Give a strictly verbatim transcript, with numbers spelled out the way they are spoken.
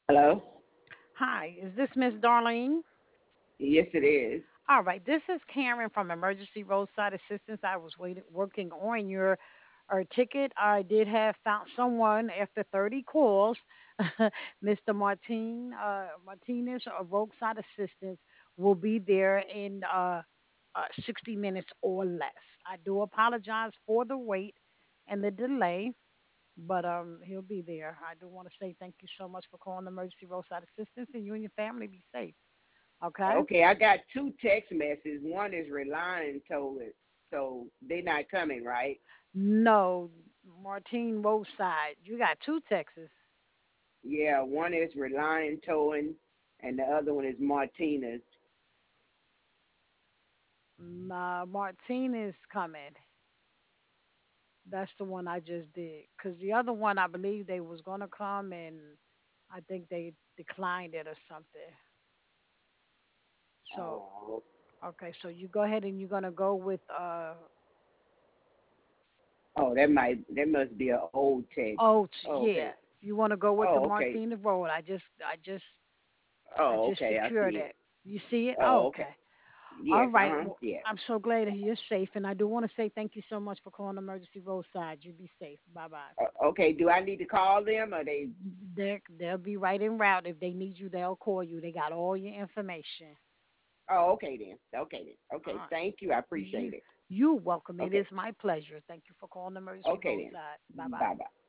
Hello? Hi, is this Miss Darlene? Yes, it is. All right, this is Karen from Emergency Roadside Assistance. I was waiting, working on your our ticket. I did have found someone after thirty calls, Mister Martin uh, Martinez of Roadside Assistance will be there in uh, uh, sixty minutes or less. I do apologize for the wait and the delay, but um, he'll be there. I do want to say thank you so much for calling Emergency Roadside Assistance, and you and your family be safe. Okay. Okay, I got two text messages. One is relying told it, so they're not coming, right? No, Martine Roadside. You got two Texas. Yeah, one is relying towing, and the other one is Martinez. Mm, Uh, Martine is coming. That's the one I just did. Cause the other one, I believe they was gonna come, and I think they declined it or something. So, Oh, okay, so you go ahead and you're gonna go with uh oh, that might that must be an old text. oh t- Oh, yeah. okay. You want to go with the Oh, okay. Martina Road. I just I just I Oh, just okay. I secured see it. it. You see it? Oh, Oh, okay. okay. All Yes. Uh right. huh. Well, Yes. I'm so glad that you're safe, and I do want to say thank you so much for calling Emergency Roadside. You be safe. Bye bye. Uh, okay. Do I need to call them or they? They're, they'll be right en route. If they need you, they'll call you. They got all your information. Oh, okay then. Okay then. All Okay. right. Thank you. I appreciate You it. you welcome. It Okay. is my pleasure. Thank you for calling Emergency Okay Roadside. Bye then. bye. Bye bye.